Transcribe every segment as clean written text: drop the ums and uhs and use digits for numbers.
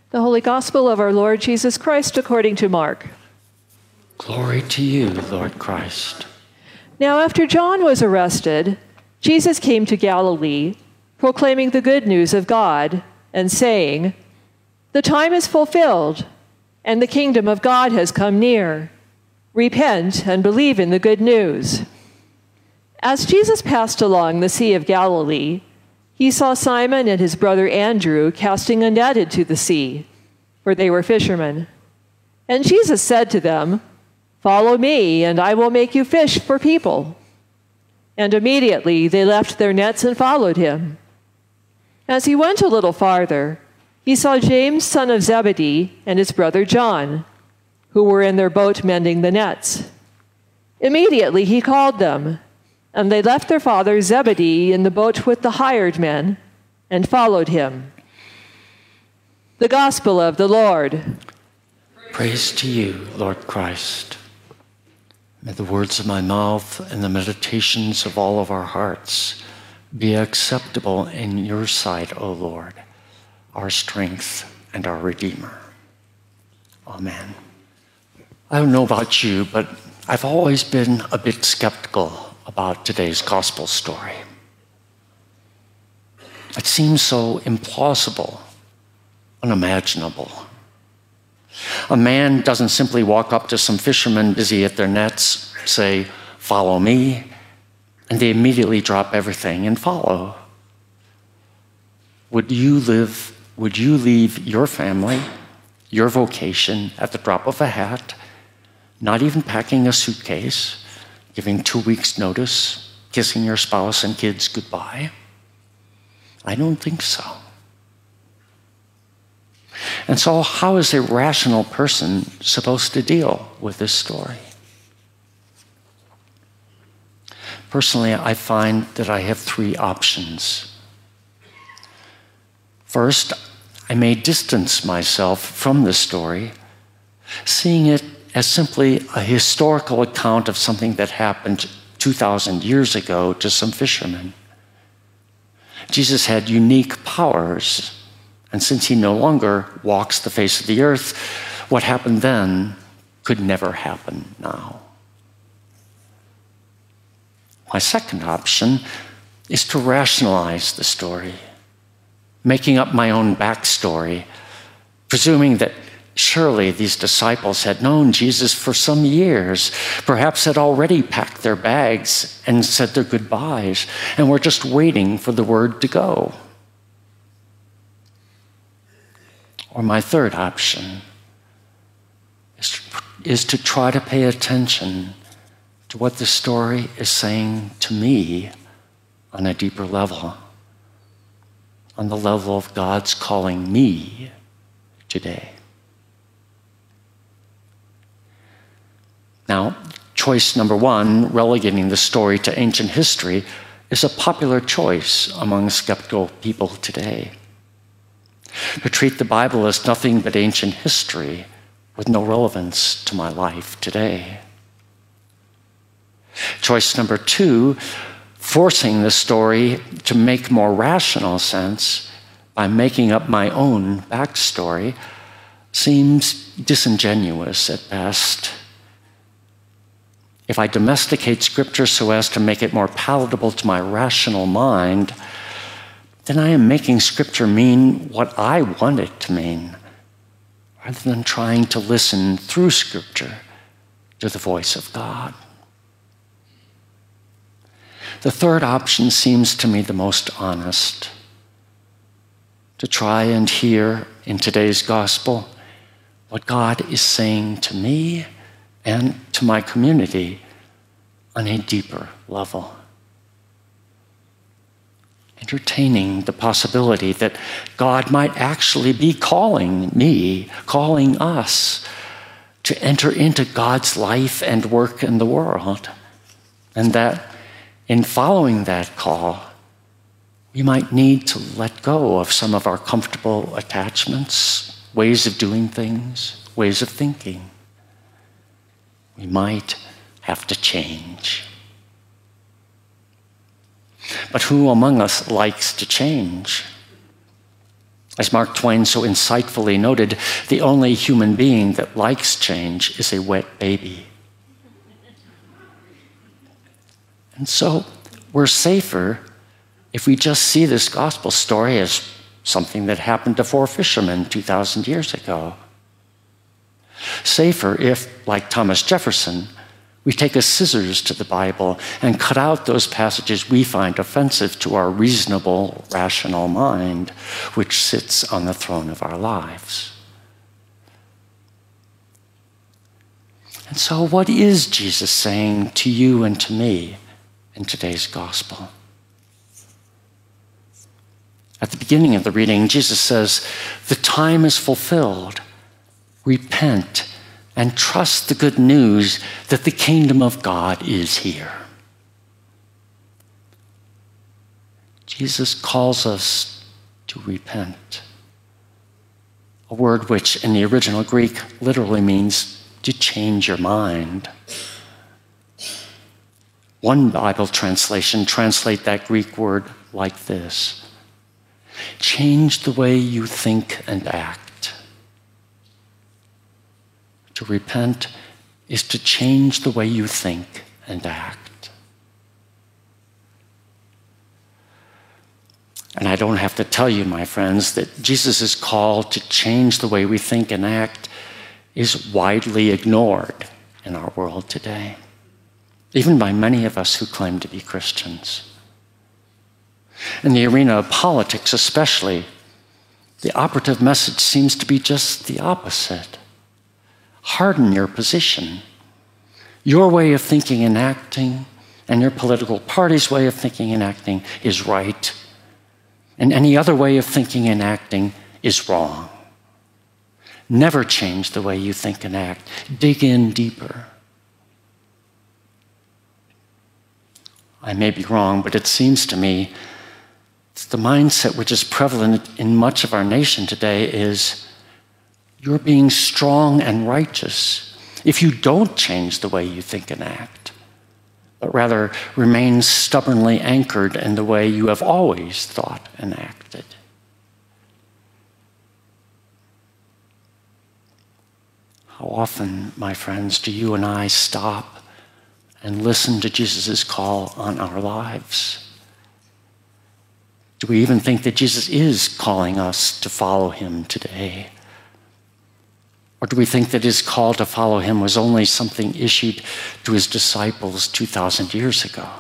The Holy Gospel of our Lord Jesus Christ according to Mark. Glory to you, Lord Christ. Now after John was arrested, Jesus came to Galilee, proclaiming the good news of God, and saying, "The time is fulfilled, and the kingdom of God has come near. Repent and believe in the good news." As Jesus passed along the Sea of Galilee, he saw Simon and his brother Andrew casting a net into the sea, for they were fishermen. And Jesus said to them, "Follow me, and I will make you fish for people." And immediately they left their nets and followed him. As he went a little farther, he saw James, son of Zebedee, and his brother John, who were in their boat mending the nets. Immediately he called them, and they left their father Zebedee in the boat with the hired men and followed him. The Gospel of the Lord. Praise to you, Lord Christ. May the words of my mouth and the meditations of all of our hearts be acceptable in your sight, O Lord, our strength and our Redeemer. Amen. I don't know about you, but I've always been a bit skeptical about today's gospel story. It seems so implausible, unimaginable. A man doesn't simply walk up to some fishermen busy at their nets, say, "Follow me," and they immediately drop everything and follow. Would you leave your family, your vocation at the drop of a hat, not even packing a suitcase, giving 2 weeks' notice, kissing your spouse and kids goodbye? I don't think so. And so how is a rational person supposed to deal with this story? Personally, I find that I have 3 options. First, I may distance myself from the story, seeing it as simply a historical account of something that happened 2,000 years ago to some fishermen. Jesus had unique powers, and since he no longer walks the face of the earth, what happened then could never happen now. My second option is to rationalize the story, making up my own backstory, presuming that surely these disciples had known Jesus for some years, perhaps had already packed their bags and said their goodbyes, and were just waiting for the word to go. Or my third option is to try to pay attention to what the story is saying to me on a deeper level, on the level of God's calling me today. Now, choice number 1, relegating the story to ancient history, is a popular choice among skeptical people today, who treat the Bible as nothing but ancient history with no relevance to my life today. Choice number 2, forcing the story to make more rational sense by making up my own backstory, seems disingenuous at best. If I domesticate Scripture so as to make it more palatable to my rational mind, then I am making Scripture mean what I want it to mean, rather than trying to listen through Scripture to the voice of God. The third option seems to me the most honest, to try and hear in today's gospel what God is saying to me and to my community on a deeper level. Entertaining the possibility that God might actually be calling me, calling us to enter into God's life and work in the world, and that in following that call, we might need to let go of some of our comfortable attachments, ways of doing things, ways of thinking. We might have to change. But who among us likes to change? As Mark Twain so insightfully noted, the only human being that likes change is a wet baby. And so we're safer if we just see this gospel story as something that happened to 4 fishermen 2,000 years ago. Safer if, like Thomas Jefferson, we take a scissors to the Bible and cut out those passages we find offensive to our reasonable, rational mind, which sits on the throne of our lives. And so, what is Jesus saying to you and to me in today's gospel? At the beginning of the reading, Jesus says, "The time is fulfilled. Repent and trust the good news that the kingdom of God is here." Jesus calls us to repent, a word which in the original Greek literally means to change your mind. One Bible translation translates that Greek word like this: change the way you think and act. To repent is to change the way you think and act. And I don't have to tell you, my friends, that Jesus' call to change the way we think and act is widely ignored in our world today, even by many of us who claim to be Christians. In the arena of politics especially, the operative message seems to be just the opposite. Harden your position. Your way of thinking and acting and your political party's way of thinking and acting is right, and any other way of thinking and acting is wrong. Never change the way you think and act. Dig in deeper. I may be wrong, but it seems to me the mindset which is prevalent in much of our nation today is you're being strong and righteous if you don't change the way you think and act, but rather remain stubbornly anchored in the way you have always thought and acted. How often, my friends, do you and I stop and listen to Jesus' call on our lives? Do we even think that Jesus is calling us to follow him today? Or do we think that his call to follow him was only something issued to his disciples 2,000 years ago?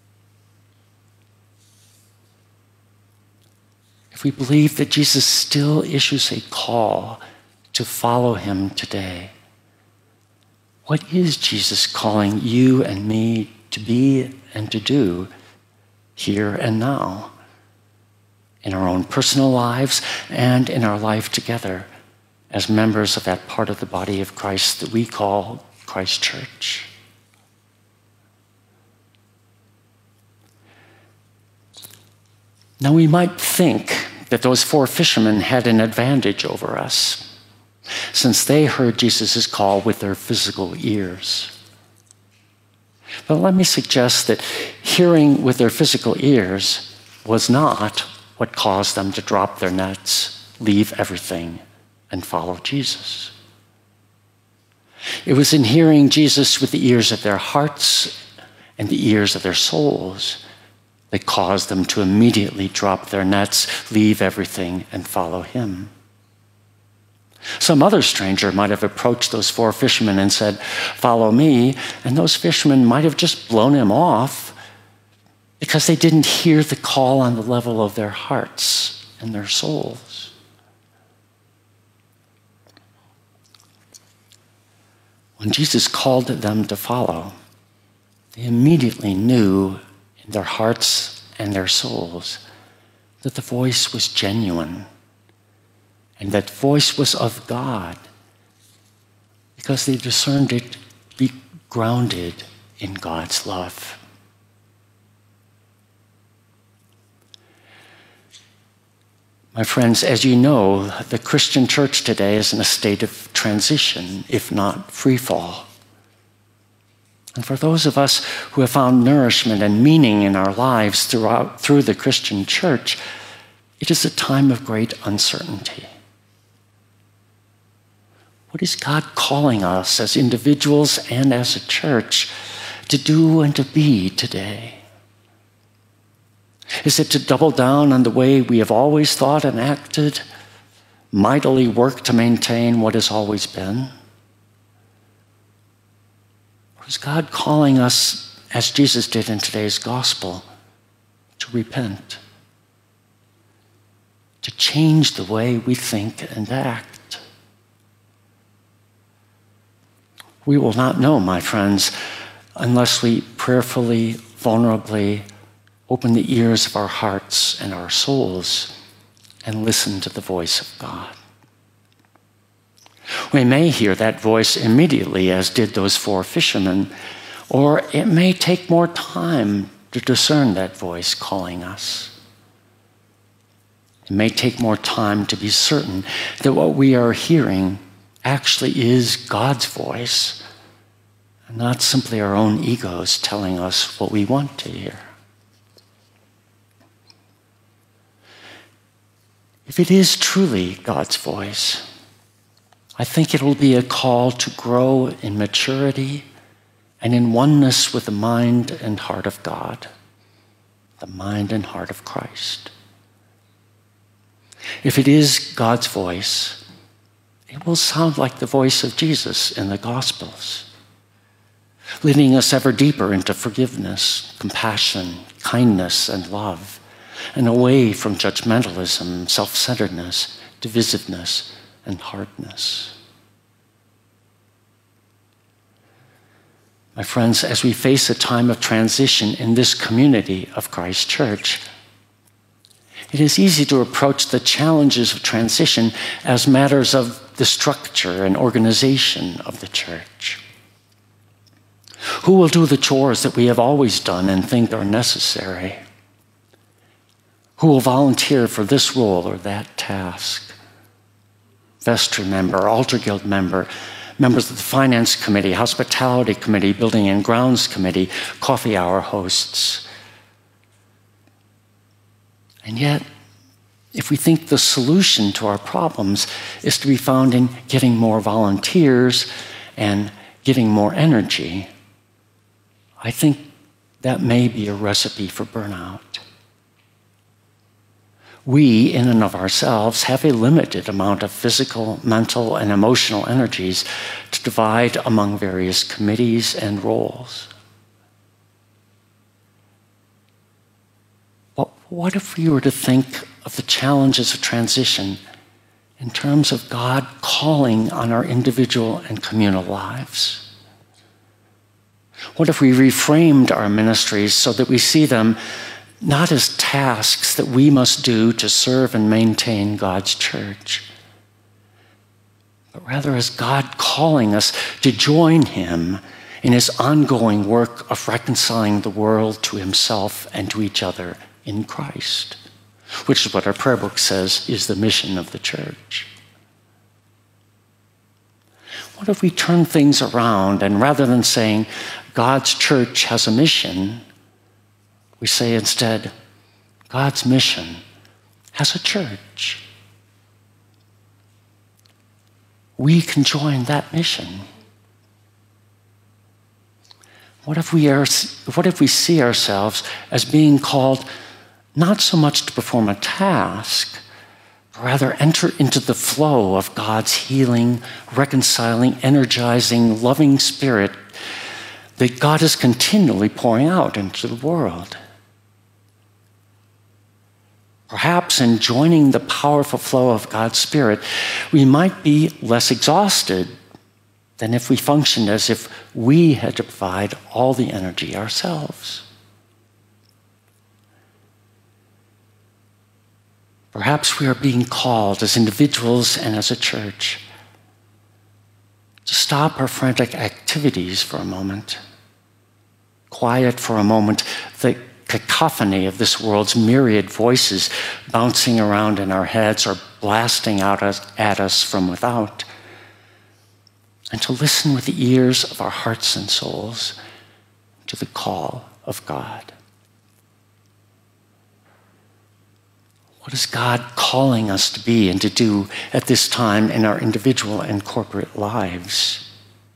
If we believe that Jesus still issues a call to follow him today, what is Jesus calling you and me to be and to do here and now, in our own personal lives and in our life together as members of that part of the body of Christ that we call Christ Church? Now, we might think that those 4 fishermen had an advantage over us, since they heard Jesus' call with their physical ears. But let me suggest that hearing with their physical ears was not what caused them to drop their nets, leave everything, and follow Jesus. It was in hearing Jesus with the ears of their hearts and the ears of their souls that caused them to immediately drop their nets, leave everything, and follow him. Some other stranger might have approached those 4 fishermen and said, "Follow me," and those fishermen might have just blown him off because they didn't hear the call on the level of their hearts and their souls. When Jesus called them to follow, they immediately knew in their hearts and their souls that the voice was genuine and that voice was of God, because they discerned it to be grounded in God's love. My friends, as you know, the Christian church today is in a state of transition, if not free fall. And for those of us who have found nourishment and meaning in our lives through the Christian church, It is a time of great uncertainty. What is God calling us as individuals and as a church to do and to be today? Is it to double down on the way we have always thought and acted, mightily work to maintain what has always been? Or is God calling us, as Jesus did in today's gospel, to repent, to change the way we think and act? We will not know, my friends, unless we prayerfully, vulnerably open the ears of our hearts and our souls and listen to the voice of God. We may hear that voice immediately, as did those 4 fishermen, or it may take more time to discern that voice calling us. It may take more time to be certain that what we are hearing actually is God's voice, and not simply our own egos telling us what we want to hear. If it is truly God's voice, I think it will be a call to grow in maturity and in oneness with the mind and heart of God, the mind and heart of Christ. If it is God's voice, it will sound like the voice of Jesus in the Gospels, leading us ever deeper into forgiveness, compassion, kindness, and love, and away from judgmentalism, self-centeredness, divisiveness, and hardness. My friends, as we face a time of transition in this community of Christ Church, it is easy to approach the challenges of transition as matters of the structure and organization of the church. Who will do the chores that we have always done and think are necessary? Who will volunteer for this role or that task? Vestry member, altar guild member, members of the finance committee, hospitality committee, building and grounds committee, coffee hour hosts. And yet, if we think the solution to our problems is to be found in getting more volunteers and getting more energy, I think that may be a recipe for burnout. We, in and of ourselves, have a limited amount of physical, mental, and emotional energies to divide among various committees and roles. But what if we were to think of the challenges of transition in terms of God calling on our individual and communal lives? What if we reframed our ministries so that we see them not as tasks that we must do to serve and maintain God's church, but rather as God calling us to join him in his ongoing work of reconciling the world to himself and to each other in Christ, which is what our prayer book says is the mission of the church. What if we turn things around and rather than saying God's church has a mission, we say instead, God's mission has a church. We can join that mission. What if we see ourselves as being called not so much to perform a task, but rather enter into the flow of God's healing, reconciling, energizing, loving spirit that God is continually pouring out into the world? Perhaps in joining the powerful flow of God's Spirit, we might be less exhausted than if we functioned as if we had to provide all the energy ourselves. Perhaps we are being called as individuals and as a church to stop our frantic activities for a moment, quiet for a moment the cacophony of this world's myriad voices bouncing around in our heads or blasting out at us from without, and to listen with the ears of our hearts and souls to the call of God. What is God calling us to be and to do at this time in our individual and corporate lives?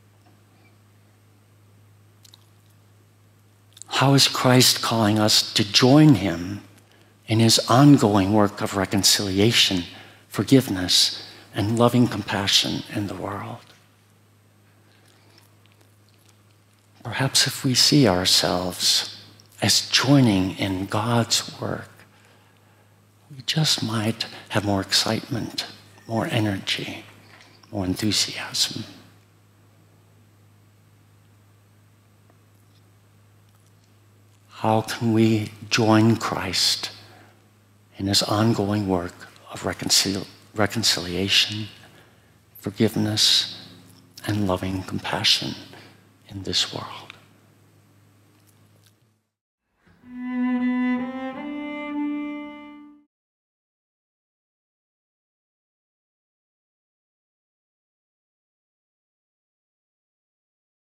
How is Christ calling us to join him in his ongoing work of reconciliation, forgiveness, and loving compassion in the world? Perhaps if we see ourselves as joining in God's work, we just might have more excitement, more energy, more enthusiasm. How can we join Christ in his ongoing work of reconciliation, forgiveness, and loving compassion in this world?